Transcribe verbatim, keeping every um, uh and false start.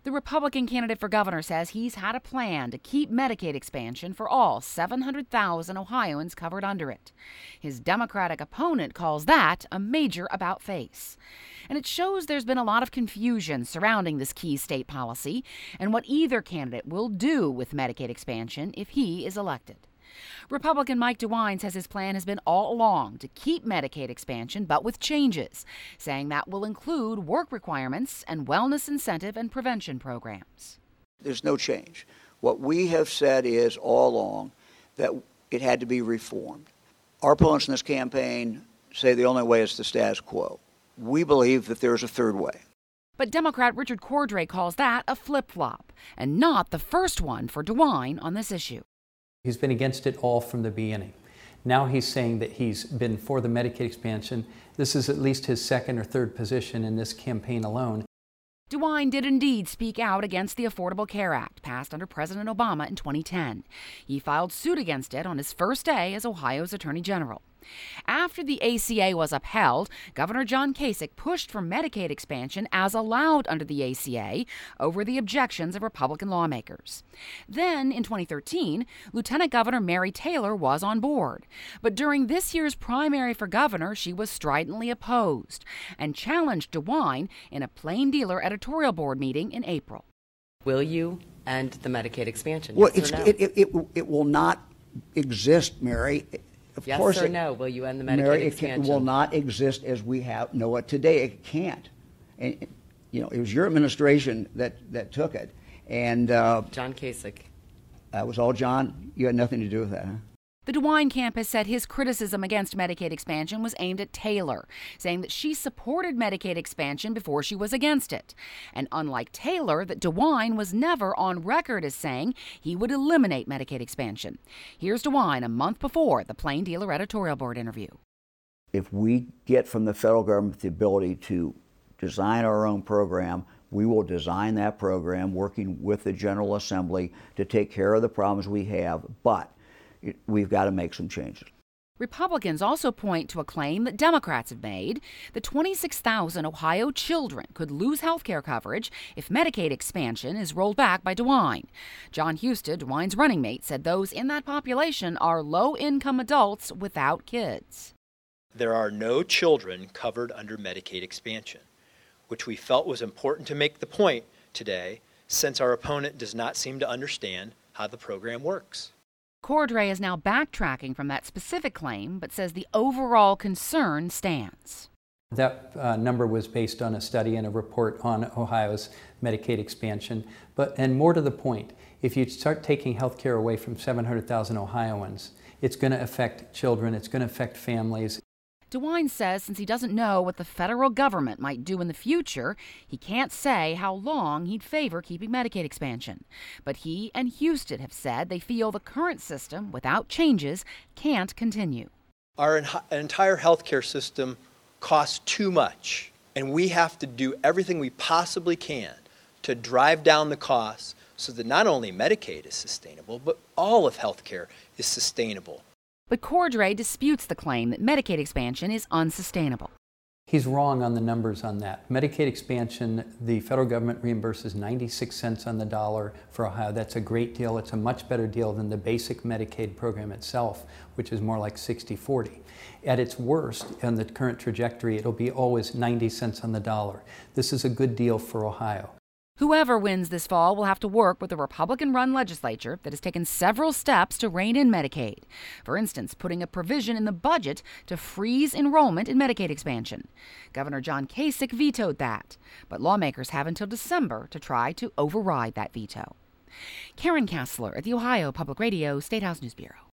The Republican candidate for governor says he's had a plan to keep Medicaid expansion for all seven hundred thousand Ohioans covered under it. His Democratic opponent calls that a major about-face. And it shows there's been a lot of confusion surrounding this key state policy and what either candidate will do with Medicaid expansion if he is elected. Republican Mike DeWine says his plan has been all along to keep Medicaid expansion, but with changes, saying that will include work requirements and wellness incentive and prevention programs. There's no change. What we have said is all along that it had to be reformed. Our opponents in this campaign say the only way is the status quo. We believe that there's a third way. But Democrat Richard Cordray calls that a flip-flop, and not the first one for DeWine on this issue. He's been against it all from the beginning. Now he's saying that he's been for the Medicaid expansion. This is at least his second or third position in this campaign alone. DeWine did indeed speak out against the Affordable Care Act passed under President Obama in twenty ten. He filed suit against it on his first day as Ohio's Attorney General. After the A C A was upheld, Governor John Kasich pushed for Medicaid expansion as allowed under the A C A over the objections of Republican lawmakers. Then, in twenty thirteen, Lieutenant Governor Mary Taylor was on board. But during this year's primary for governor, she was stridently opposed and challenged DeWine in a Plain Dealer editorial board meeting in April. Will you end the Medicaid expansion? Well, yes it's, or no? it, it, it, it will not exist, Mary. Of yes course or it, no? Will you end the Medicaid Mary, it expansion? Can, will not exist as we have know it today. It can't. And, you know, it was your administration that, that took it. And uh, John Kasich. That was all John. You had nothing to do with that, huh? The DeWine camp has said his criticism against Medicaid expansion was aimed at Taylor, saying that she supported Medicaid expansion before she was against it. And unlike Taylor, that DeWine was never on record as saying he would eliminate Medicaid expansion. Here's DeWine a month before the Plain Dealer editorial board interview. If we get from the federal government the ability to design our own program, we will design that program working with the General Assembly to take care of the problems we have. But we've got to make some changes. Republicans also point to a claim that Democrats have made that twenty-six thousand Ohio children could lose health care coverage if Medicaid expansion is rolled back by DeWine. John Husted, DeWine's running mate, said those in that population are low-income adults without kids. There are no children covered under Medicaid expansion, which we felt was important to make the point today, since our opponent does not seem to understand how the program works. Cordray is now backtracking from that specific claim, but says the overall concern stands. That uh, number was based on a study and a report on Ohio's Medicaid expansion. But, and more to the point, if you start taking health care away from seven hundred thousand Ohioans, it's going to affect children, it's going to affect families. DeWine says since he doesn't know what the federal government might do in the future, he can't say how long he'd favor keeping Medicaid expansion. But he and Husted have said they feel the current system, without changes, can't continue. Our en- entire healthcare system costs too much, and we have to do everything we possibly can to drive down the costs so that not only Medicaid is sustainable, but all of healthcare is sustainable. But Cordray disputes the claim that Medicaid expansion is unsustainable. He's wrong on the numbers on that. Medicaid expansion, the federal government reimburses ninety-six cents on the dollar for Ohio. That's a great deal. It's a much better deal than the basic Medicaid program itself, which is more like sixty forty. At its worst, on the current trajectory, it'll be always ninety cents on the dollar. This is a good deal for Ohio. Whoever wins this fall will have to work with the Republican-run legislature that has taken several steps to rein in Medicaid. For instance, putting a provision in the budget to freeze enrollment in Medicaid expansion. Governor John Kasich vetoed that, but lawmakers have until December to try to override that veto. Karen Kassler at the Ohio Public Radio State House News Bureau.